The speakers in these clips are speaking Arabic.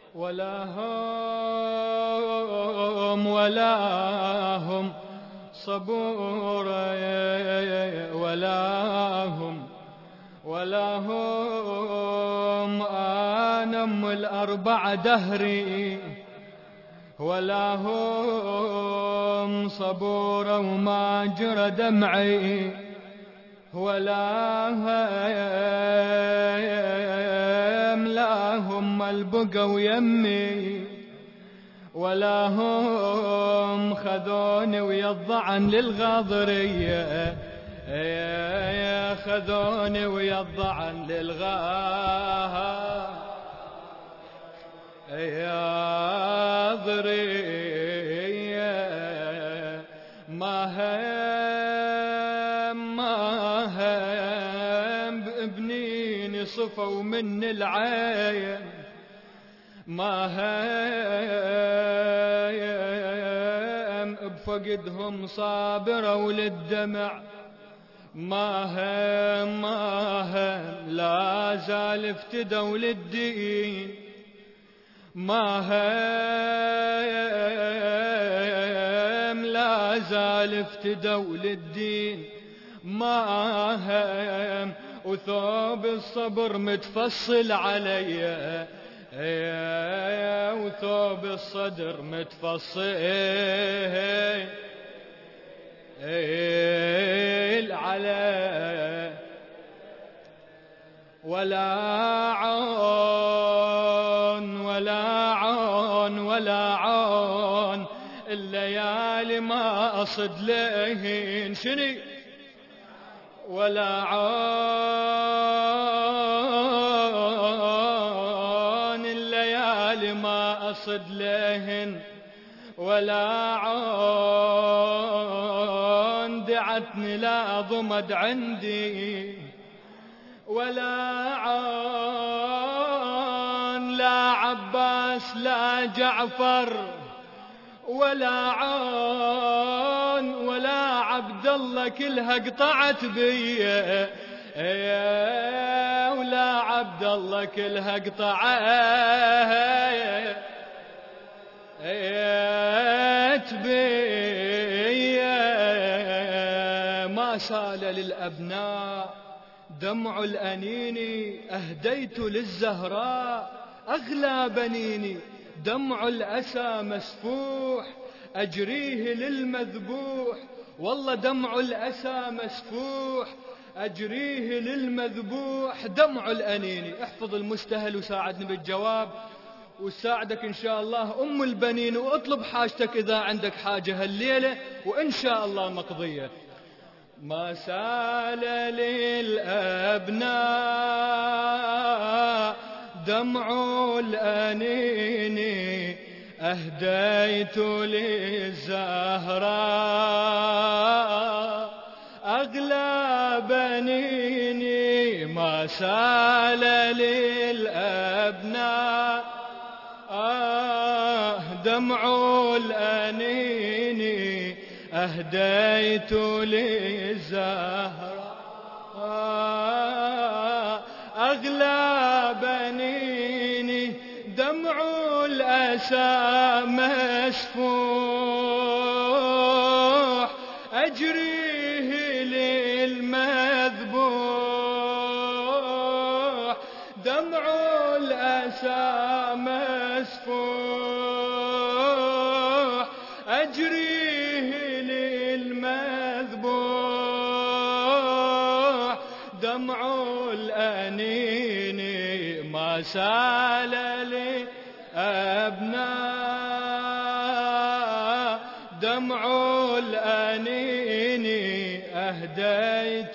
ولا هم صبورة، ولا هم أنا أم الأربع دهري، ولا هم صبورة وما جرى دمعي، ولا هم البقوا يمي، ولا هم خذوني ويا الضعن للغاضرية، خذوني ويا الضعن للغاضرية. ما هم بابنيني صفوا من العين، ما هم بفقدهم صابروا للدمع، ما هم لا زال افتدوا للدين، ما هم لا زال افتدوا للدين، ما هم وثوب الصبر متفصل علي، وثوب الصدر متفصل علي، ولا عون الليالي ما أصد لهن شني، ولا عون الليالي ما أصد لهن، ولا عون دعتني لا ضمد عندي، ولا عون لا عباس لا جعفر، ولا عون ولا عبد الله كلها قطعت بي، ولا عبد الله كلها قطعت بي. ما سال للأبناء دمع الأنين، أهديت للزهراء أغلى بنيني، دمع الأسى مسفوح أجريه للمذبوح، والله دمع الأسى مسفوح أجريه للمذبوح، دمع الأنين. احفظ المستهل وساعدني بالجواب، وساعدك إن شاء الله أم البنين، واطلب حاجتك إذا عندك حاجة هالليلة وإن شاء الله مقضية. ما سال للأبناء دمع الأنين، أهديت للزهراء أغلى بنيني. ما سال للأبناء دمع الأنين، أهديت للزهراء أغلى بنيني، دمع الأسى مسفوح أجريه للمذبوح، دمع الأسى مسفوح أجريه للمذبوح، دمع الأنين. ما سال لأبناء دمع الأنين، أهديت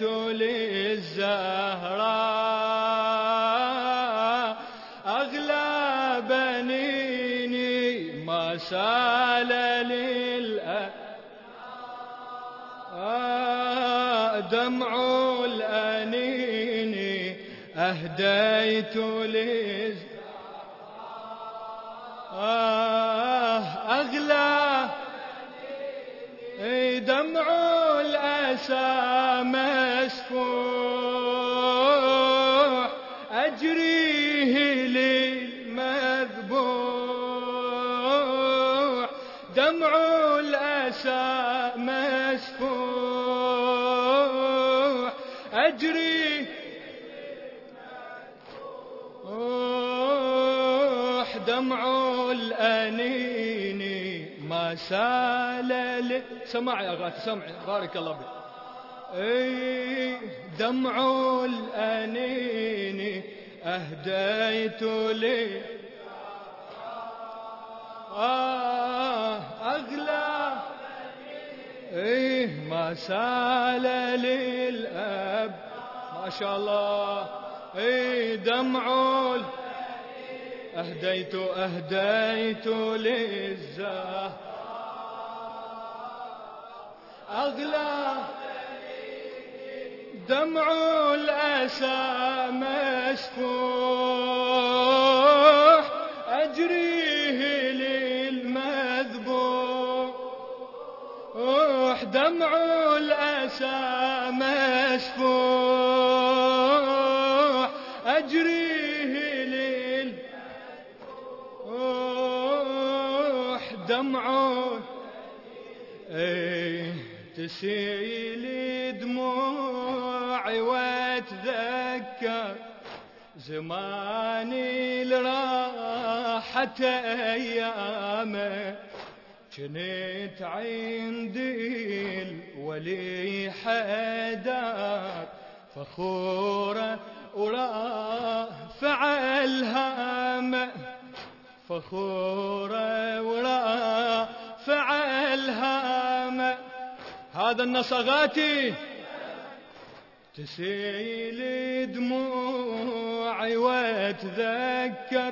للزهراء أغلى بنيني. ما سال دمع الأنين، أهديت أغلى دمع الأسى مسفوح أجريه للمذبوح، دمع الأسى مسفوح أجري دمع الأنين ما سال سمع يا غاتي سمعي بارك الله بك. دمع الأنين أهديت لي أغلى ما سال للأب ما شاء الله دمع أهديت للزهر أغلى دمع الأسى مسفوح أجريه للمذبوح دمع الأسى مسفوح أجريه للمذبوح دمع تسيل دموعي واتذكر زماني لراحة أيامه كنت عندي الولي حدار فخورة ورافع الهامة فخورة ورافع الهامة هذا النصغاتي تسيل دموعي واتذكر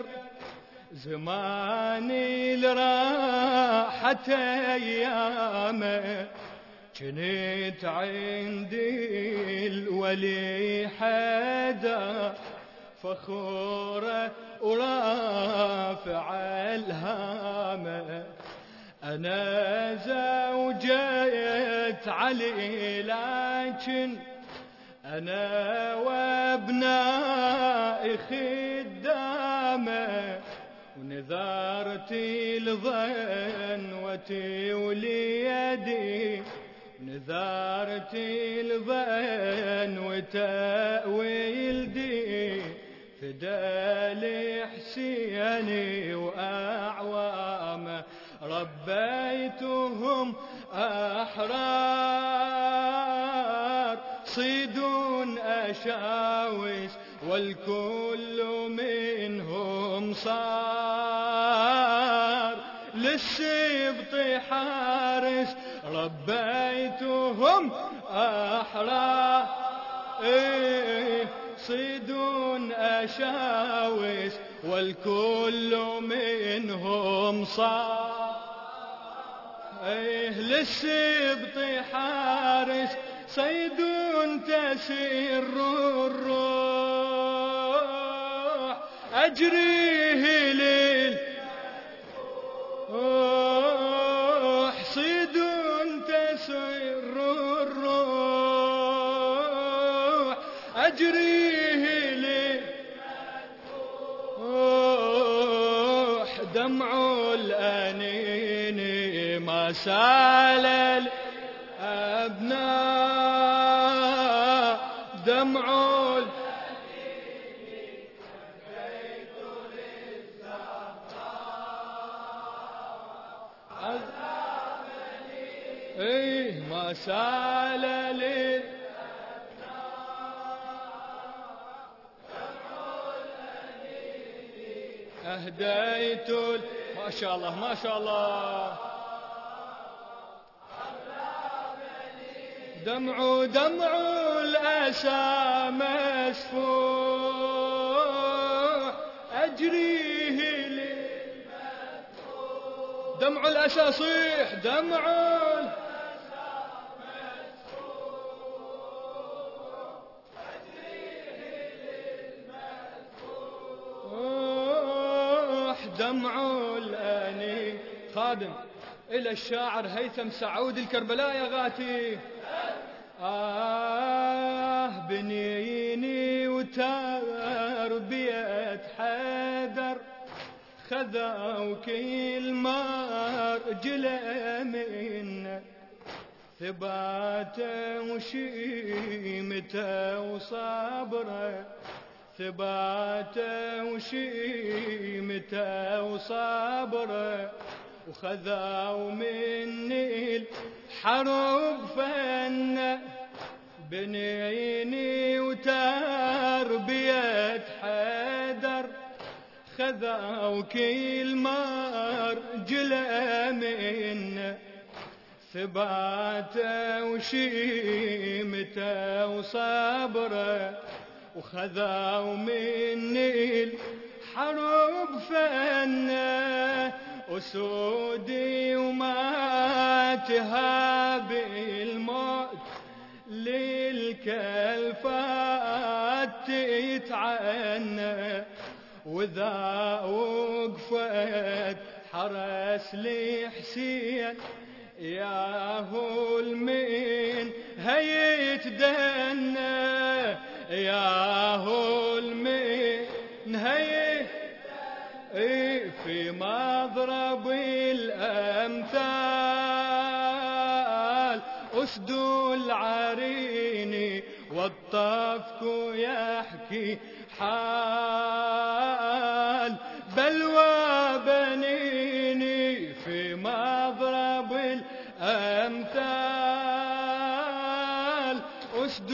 زماني لراحة أيامه كنت عندي الولي حدا فخورة ورافع الهامة أنا زوجة علي لكن أنا وابنائي خدامه ونذارتي لظنوتي وليدي نذارتي لظنوتي فدالي حسيني وأعوامه ربيتهم أحرار صيدون أشاوس والكل منهم صار للسبط حارس ربيتهم أحرار صيدون أشاوس والكل منهم صار للسبط حارس صيدون تسير الروح أجريه للروح صيدون تسير الروح أجريه للروح دمع الأنين ما سال الأبناء دمع ما سال أهديت ما شاء الله ما شاء الله دمع الأسى مسفوح أجريه للمذبوح دمع الأسى صيح دمع الأسى مسفوح أجريه للمذبوح دمع الأنين خادم إلى الشاعر هيثم سعود الكربلاء يا غاتي بنيني وتربية حيدر خذوا كل ما رجله منا، ثباته وشيمته وصبره، ثباته وشيمته وصبره، وخذوا مني الحرب فنه، بنيني وتربية حيدر، خذوا كل ما رجله منا، ثباته وشيمته وصبره، وخذوا مني الحرب فنه، أسودي وما تهاب الموت، للكلفات تتعنى، وذا وقفت حرس لي حسين، ياهو المين هيتدنى، ياهو المين في مضرب الأمثال، أسد العريني والطفك يحكي حال، بلوى بنيني في مضرب الأمثال، أسد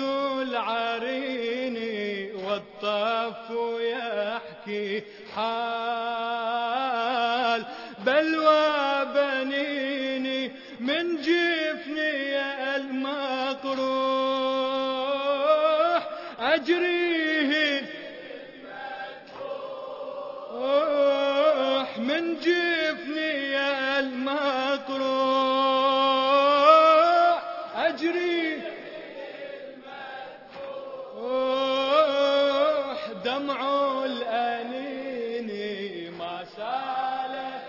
العريني والطف يحكي حال، بلوى بنيني من جفني المقروح، أجريه من جفني المقروح، أجري دمع الأنين ما سالت،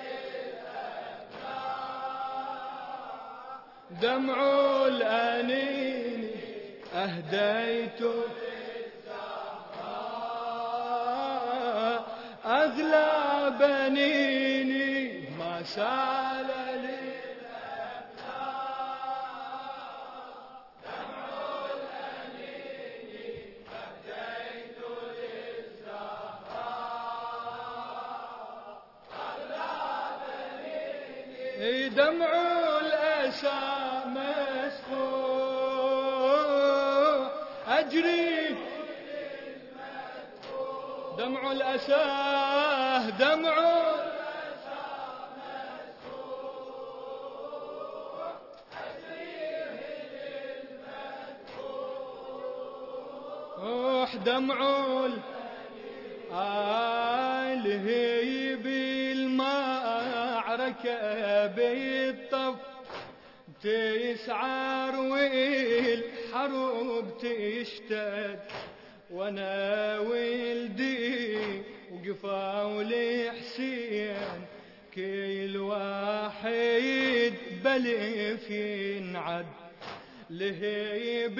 دمع الأنين أهديت أغلى بنيني ما سال للأبناء، دمع الأنين أهديت للزهراء، أغلى بنيني دمع الأسى مسفوح، أجري دمع الأسى، دمع الأسى مسفوح، أجريه للمذبوح، دمع الهيب المعركة بالطف تسعر والحرب تشتد، وانا ولدي وقفوا لي حسين، كل واحد بلف ينعد، لهيب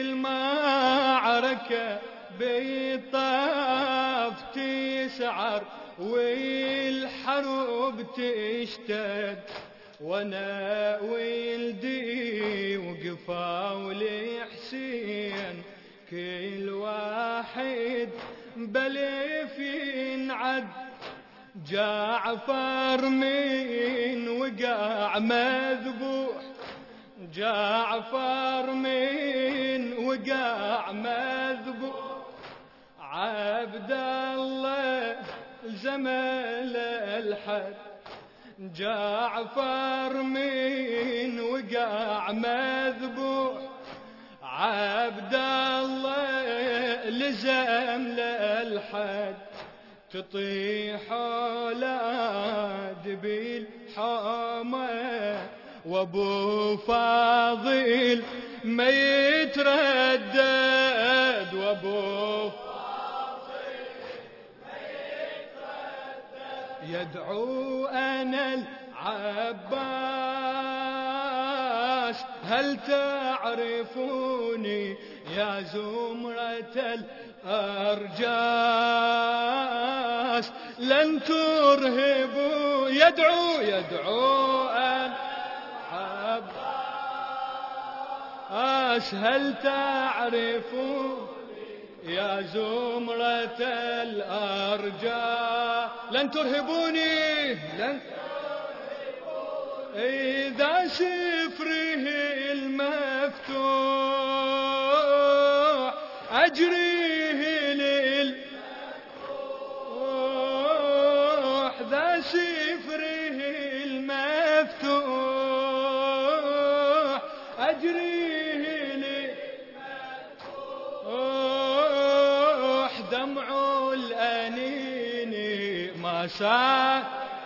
المعركة بالطف تسعر والحرب تشتد، وانا ولدي وقفوا لي حسين، كل واحد بلف ينعد، جعفر من وقع مذبوح، جعفر من وقع مذبوح، عبد الله زمل الحد، جعفر من وقع مذبوح، عبد الله لزم للحد، تطيح اولاد بالحومه، وابو فاضل ما يتردد، وابو فاضل ما يتردد، يدعو انا العباس، هل تعرفوني يا زمرة الأرجاس، لن ترهبوا يدعو أن هل تعرفوا يا زمرة الأرجاء لن ترهبوني إذا سفره المفتوح أجريه للمفتوح ذا سفره المفتوح أجريه للمفتوح دمع الأنين ما سال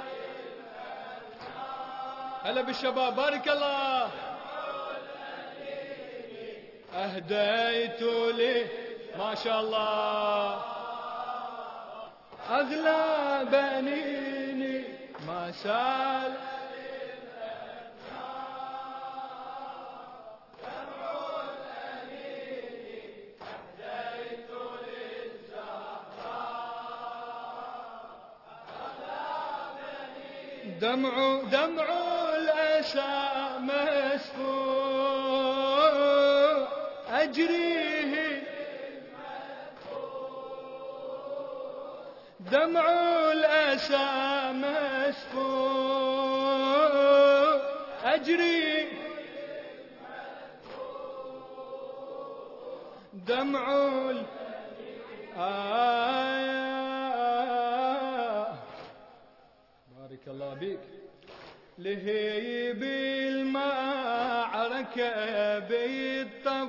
هلا بالشباب بارك الله أهديت لي ما شاء الله أغلى بنيني ما سال دمع الأسى مسفوح أجريه دمع الأسى مسفوح أجري دمع بارك الله بك لهيب المعركة بالطف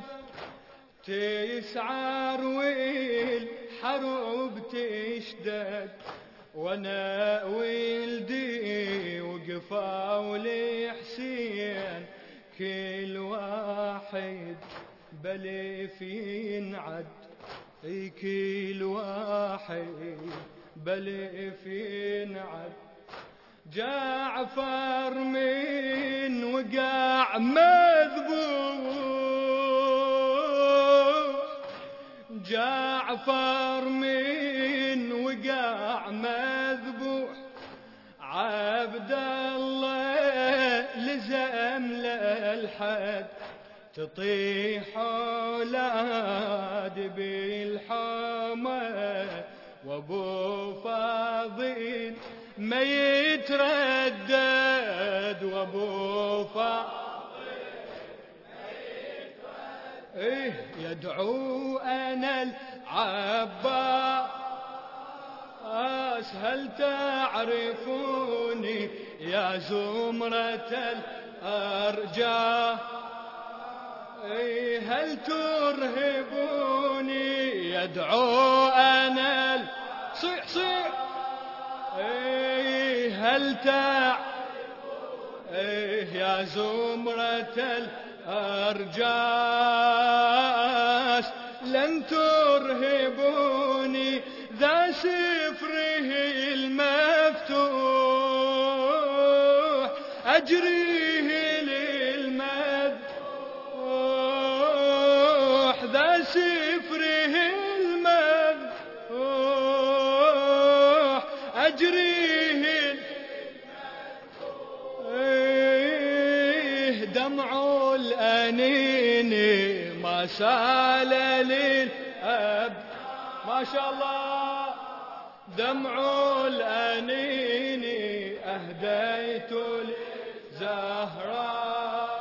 تسعر والحرب تشدد وانا ولدي وقفوا لي حسين كل واحد بليف ينعد كل واحد بليف ينعد جعفر من وقع مذبوح جعفر من وقع مذبوح عبد الله لزم للحد تطيح اولاد بالحمى وابو فاضل ما يتردد وابو فاضل ما يتردد يدعو انا العباس هل تعرفوني يا زمرة الأرجاء هل ترهبوني يدعو انا صيح صيح هل يا زمرة الأرجاس لن ترهبوني ذا سفره المفتوح أجريه للمذبوح ذا سفره المفتوح أجريه دمع الأنين ما سال للأب ما شاء الله دمع الأنين أهديت للزهراء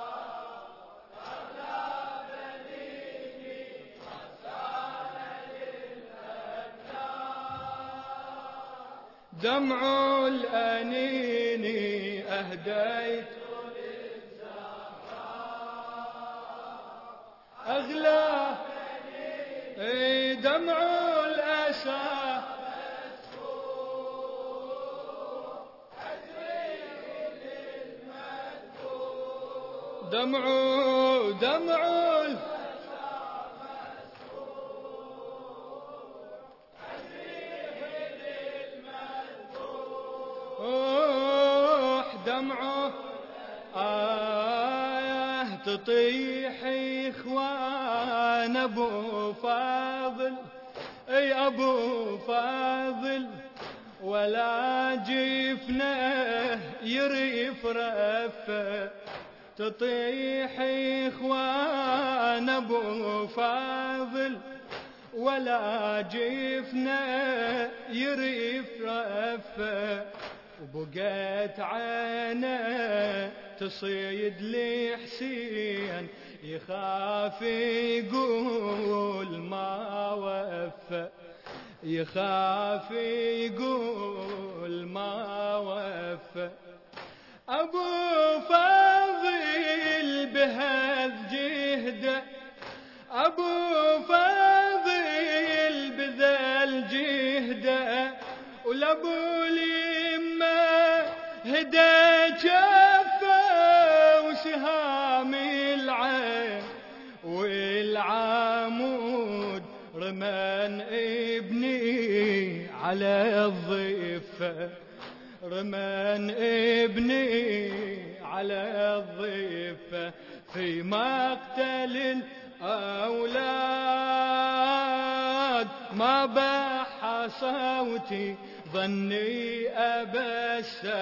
دمع الأنين أهديت أغلى دمع الأسى دمع دمعه تطيح إخوان أبو فاضل أي أبو فاضل ولا جفنه يريف رفه تطيح إخوان أبو فاضل ولا جفنه يريف رفه وبقيت عينه تصيد لي حسين يخاف يقول ما وفى يخاف يقول ما وفى أبو فاضل بهذ جهده أبو فاضل بذل جهده ولأبو اليمة هدى جفه وسهام العين والعمود رمان ابني على الضفة رمان ابني على الضفة في مقتل الأولاد ما بح صوتي ظني أبا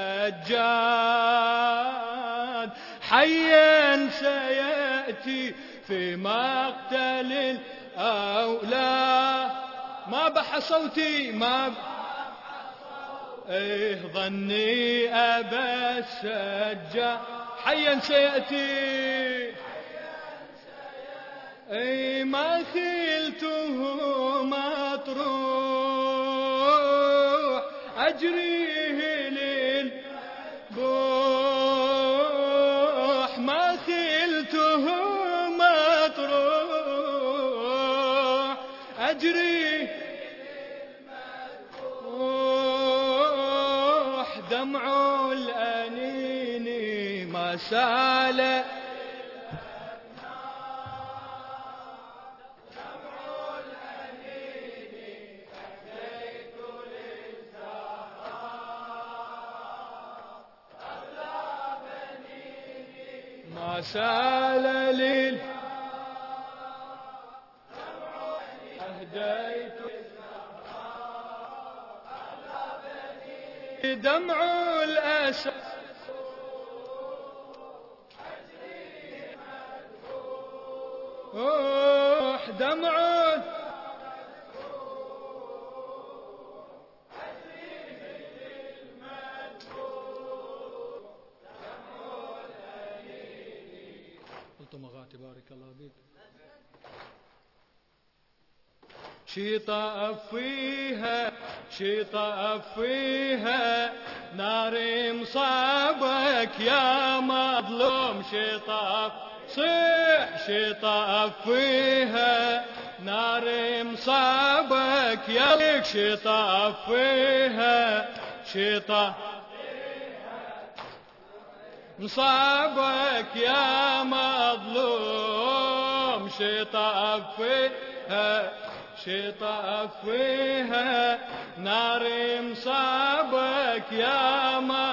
السجاد حيا سيأتي في مقتل الأولاد ما بح صوتي ما ظني أبا السجاد حيا سيأتي ما خلته مطروح أجريه للبوح ما خلته مطروح أجريه للمذبوح دمع الأنين ما سال سال ليل أهديت دمع الأسى دمع مغاتي بارك الله بك شي طاف فيها نار مصابك يا مظلوم شي طاف صيح شي طاف فيها نار مصابك يا ليك شي طاف فيها شي طاف مصابك يا مظلوم شطاف فيها شطاف فيها نار مصابك يا ما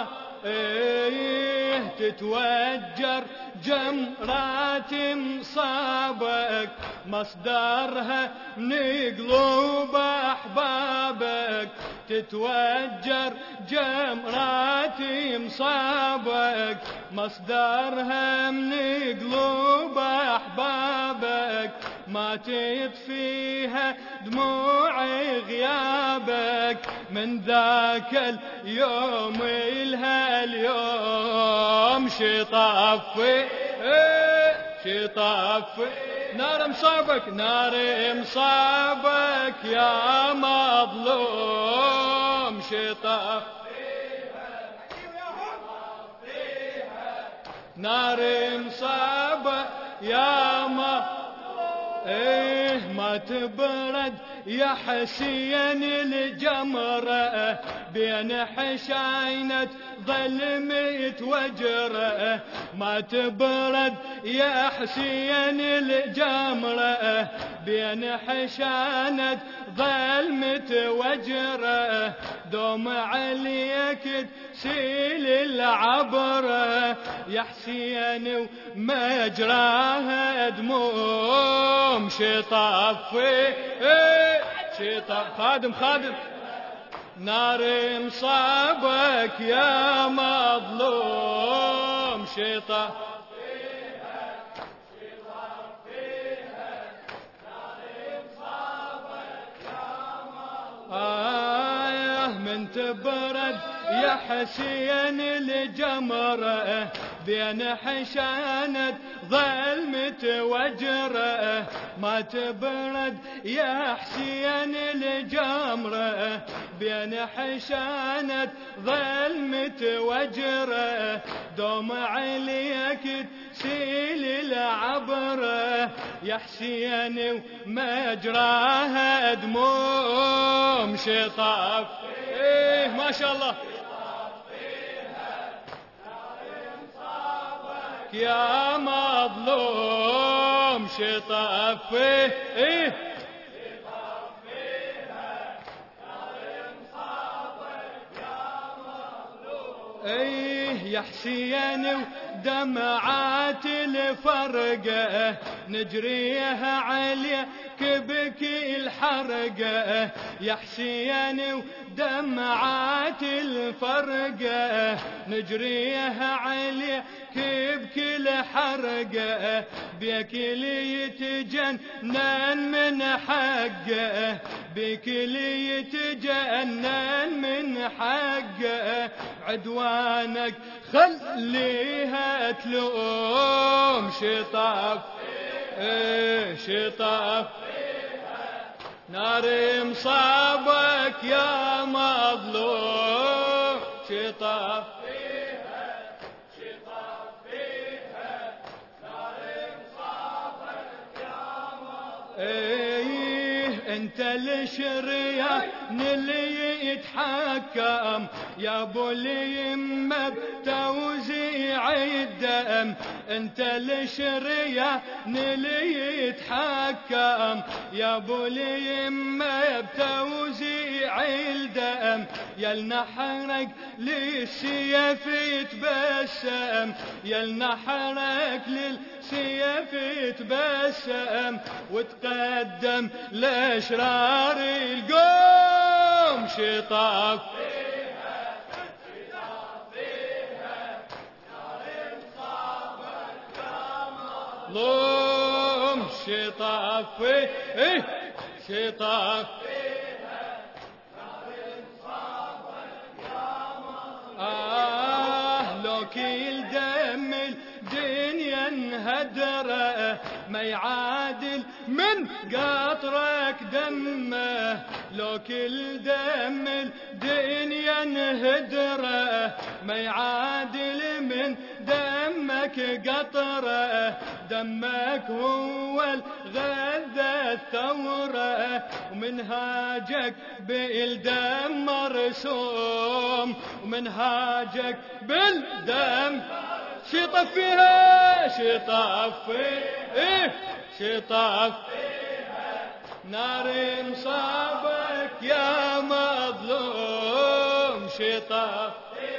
تتوجر جمرات مصابك مصدرها من قلوب أحبابك تتوجر جمرات مصابك مصدرها من قلوب أحبابك ما تطفيها دموع غيابك من ذاك اليوم إلها اليوم شطاف نار مصابك نار مصابك يا مظلوم شطاف نار مصابك يا ما تبرد يا حسين الجمرة بين حشاينة ظلمة وجرة ما تبرد يا حسين الجمرة بين حشانة ظلمة وجرة دوم عليك تسيل العبرة يا حسين ومجراها دموم شطاف خادم نار مصابك يا مظلوم شيطان من تبرد يا حسين الجمرة بين حشانة ظل متوجرة ما تبرد يا حسين الجمرة بين حشانة ظل متوجرة دوم عليك تسيل العبرة يا حسين ومجراها دموم شطاف ايه ما شاء الله يا مظلوم شطاف ايه ايه يا حسين ودمعات الفرقة نجريها عليك بكي الحرقة يا حسين ودمعات الفرقة نجريها عليك بكي الحرقة بك اللي يتجنن من حقه بك اللي يتجنن من حقه عدوانك خليها تلوم شطاف ايه شطاف نار مصابك يا مظلوم شطاف ايه انت الشريان اللي يتحكم يا ابو اليمه بتوزيع الدم انت الشريان اللي يتحكم يا ابو اليمه بتوزيع الدم يا النحرك للسيف يتبسم يا النحرك للسيف يتبسم وتقدم لاشرار القوم شطاف ظلم شطاف ايه شطاف لو كل دم الدنيا انهدره ما يعادل من قطرك دمه لو كل دم الدنيا انهدره ما يعادل من دمك قطره دمك هو الغذا الثوره ومنهاجك بالدم مرسوم ومنهاجك بالدم شطف فيها شطف ايه شطف نار مصابك يا مظلوم شطف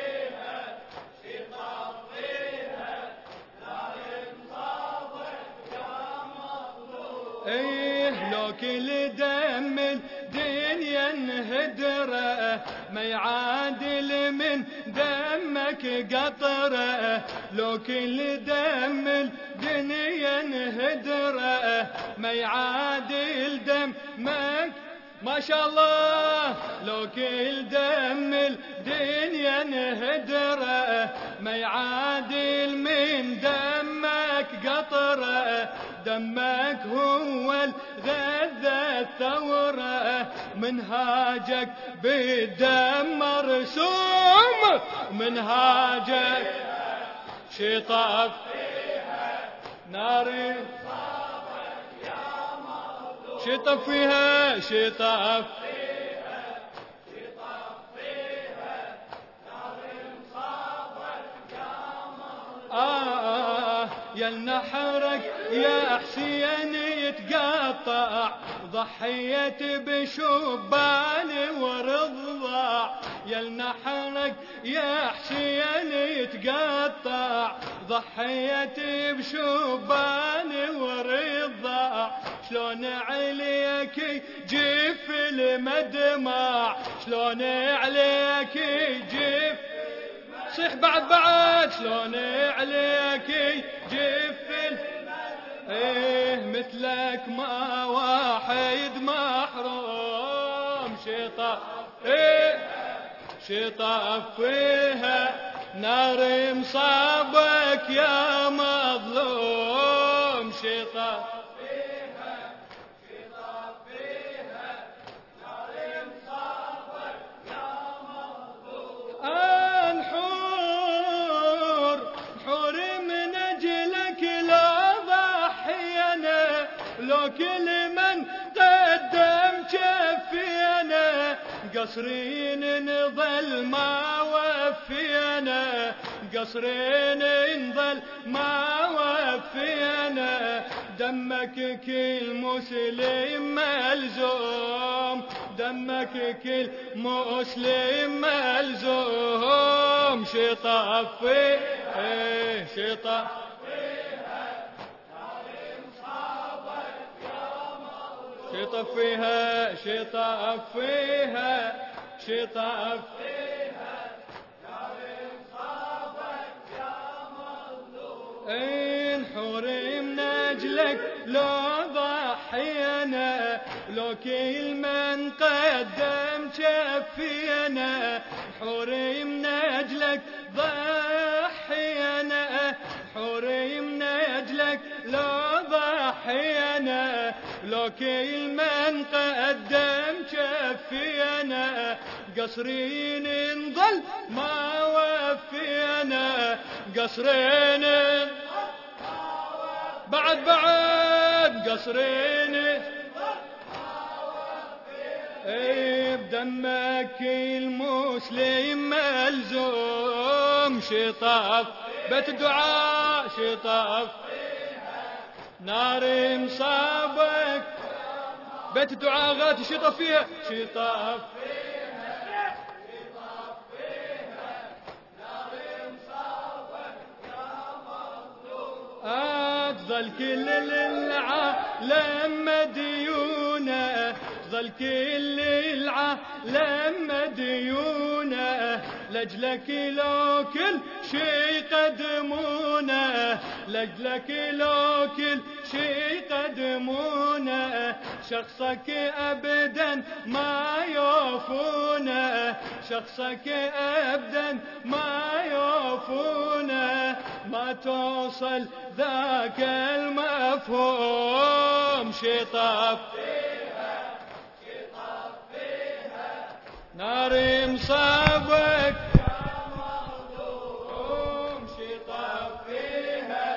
ايه لو كل دم الدنيا انهدره ما يعادل من دمك قطره لو كل دم الدنيا انهدره ما يعادل دمك ما شاء الله لو كل دم الدنيا انهدره ما يعادل من دمك قطره دمك هو الغذا الثوره منهاجك بالدم مرسوم منهاجك شطف نار شطف فيها شطف يا النحرك يا حسين يتقطع ضحيت بشبان ورضع يلنا حرق يا حسين تقطع، ضحيتي بشبان ورضاع، شلون عليك جف المدمع، شلون عليك جف، صيح بعد شلون عليك جف ايه مثلك ما واحد محروم، شطف ايه شطف فيها نار مصابك يا مظلوم، شطف فيها نار مصابك يا مظلوم، نحور من اجلك لا ضحينا، لو كل من قدم جفينا، قصرين نظل ما وفينا، قصرين نظل ما وفينا، دمك كل مسلم ملزوم، دمك كل مسلم ملزوم، شطف فيه شطف شطف فيها شطف فيها شطف فيها نار مصابك يا مظلوم، نحور من اجلك لو ضحينا، لو كل من قدم جفينا، نحور من اجلك ضحينا، نحور من اجلك لو ضحينا، لو كل من قدم جفينا، قصرين نظل ما وفينا، قصرين بعد قصرين بدمك المسلم ملزوم، شطف بيت الدعاء شطف نار مصابك، بيت الدعاء غاتي شطف فيها شطف نار مصابك يا مظلوم، تظل كل العالم مديونة، تظل كل العالم مديونة، لجلك لو كل شي قدمونه، لجلك لو كل شي قدمونه، شخصك أبدا ما يوفونه، شخصك أبدا ما يوفونه، ما توصل ذاك المفهوم، شطف نار مصابك يا مظلوم، شطف فيها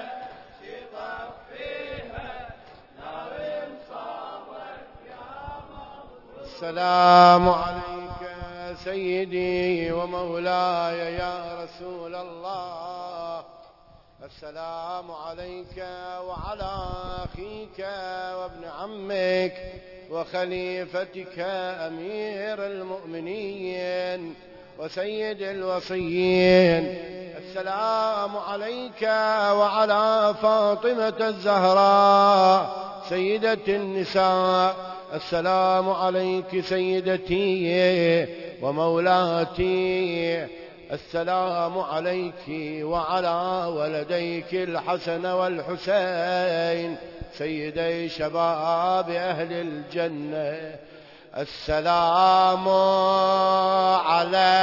نار مصابك يا مظلوم. السلام عليك سيدي ومولاي يا رسول الله، السلام عليك وعلى أخيك وابن عمك وخليفتك أمير المؤمنين وسيد الوصيين، السلام عليك وعلى فاطمة الزهراء سيدة النساء، السلام عليك سيدتي ومولاتي، السلام عليك وعلى ولديك الحسن والحسين سيدي شباب أهل الجنة، السلام على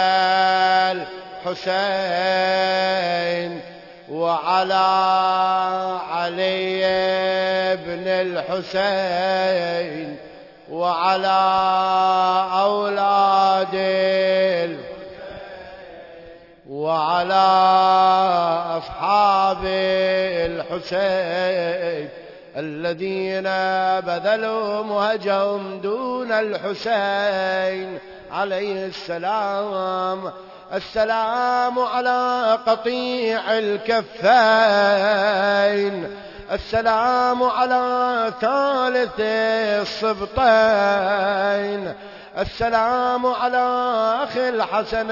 الحسين وعلى علي بن الحسين وعلى أولاد الحسين وعلى أصحاب الحسين الذين بذلوا مهجهم دون الحسين عليه السلام، السلام على قطيع الكفين، السلام على ثالث السبطين، السلام على أخي الحسن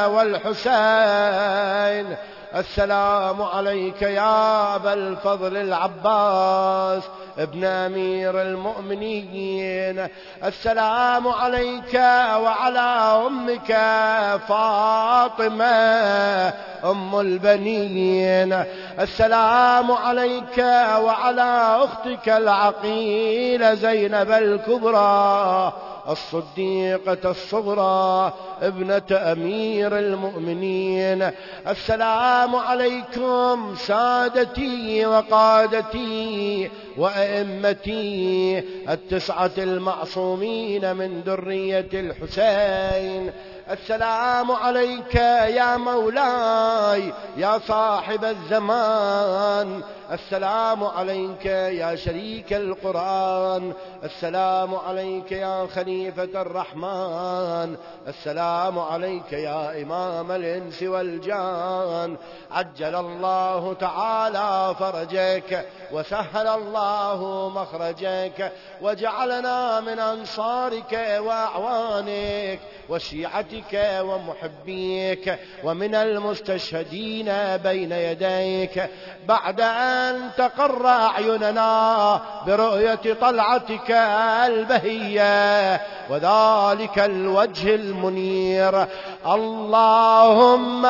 والحسين. السلام عليك يا أبا الفضل العباس ابن أمير المؤمنين. السلام عليك وعلى أمك فاطمة أم البنين. السلام عليك وعلى أختك العقيلة زينب الكبرى الصديقة الصغرى ابنة أمير المؤمنين. السلام عليكم سادتي وقادتي وأئمتي التسعة المعصومين من ذرية الحسين. السلام عليك يا مولاي يا صاحب الزمان. السلام عليك يا شريك القرآن. السلام عليك يا خليفة الرحمن. السلام عليك يا إمام الإنس والجان. عجل الله تعالى فرجك وسهل الله مخرجك وجعلنا من أنصارك وأعوانك وشيعتك ومحبيك ومن المستشهدين بين يديك بعد أن تقر أعيننا برؤية طلعتك البهية وذلك الوجه المنير. اللهم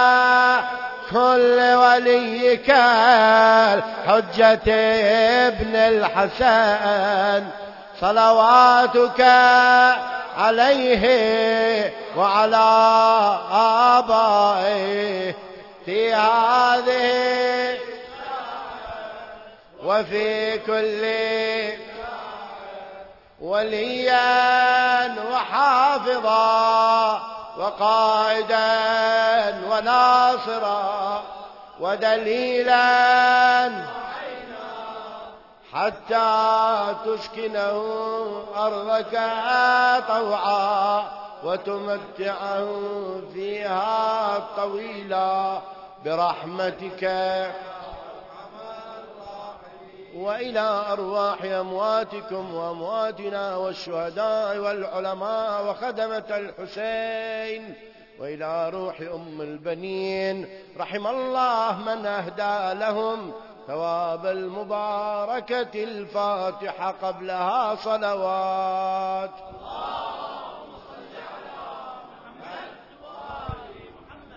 كل وليك الحجة ابن الحسن صلواتك عليه وعلى آبائه في هذه وفي كل وليا وحافظا وقائدا وناصرا ودليلا حتى تسكنه أرضك طوعا وتمتعه فيها طويلا برحمتك. وإلى أرواح أمواتكم وأمواتنا والشهداء والعلماء وخدمة الحسين وإلى روح أم البنين رحم الله من أهدى لهم ثواب المباركة الفاتحة قبلها صلوات.